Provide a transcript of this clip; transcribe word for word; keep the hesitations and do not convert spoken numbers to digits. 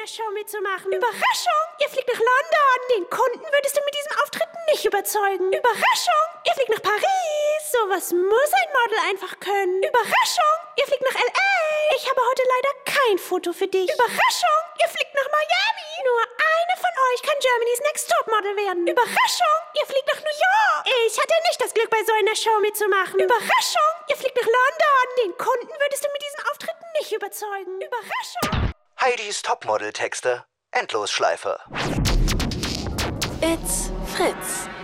Show mitzumachen. Überraschung! Ihr fliegt nach London. Den Kunden würdest du mit diesem Auftritt nicht überzeugen. Überraschung! Ihr fliegt nach Paris. Sowas muss ein Model einfach können. Überraschung! Ihr fliegt nach L A. Ich habe heute leider kein Foto für dich. Überraschung! Ihr fliegt nach Miami. Nur eine von euch kann Germany's Next Topmodel werden. Überraschung! Ihr fliegt nach New York. Ich hatte nicht das Glück, bei so einer Show mitzumachen. Überraschung! Ihr fliegt nach London. Den Kunden würdest du mit diesem Auftritt nicht überzeugen. Überraschung! Heidis Topmodel-Texte. Endlosschleife. It's Fritz.